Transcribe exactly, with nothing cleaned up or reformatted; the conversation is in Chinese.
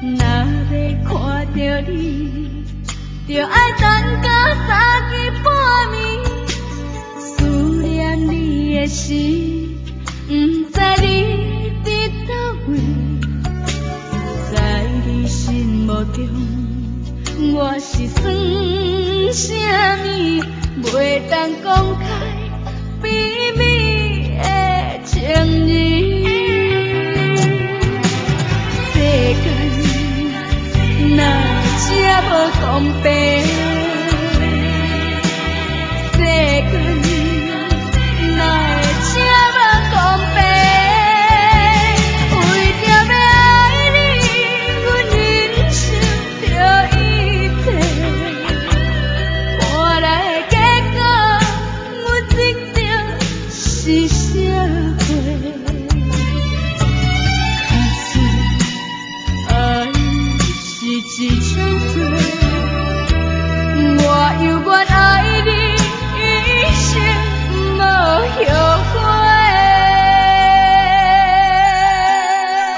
若要看到你，就爱等到三更半暝。思念你的时，不知你伫倒位，在你心目中，我是算啥物？袂当讲开秘密的情人。世间哪会这无公平？世间哪会这无公平？为着要爱你，阮忍受着一切，换来的结果，阮得到是啥货？爱是一场罪，我犹原爱。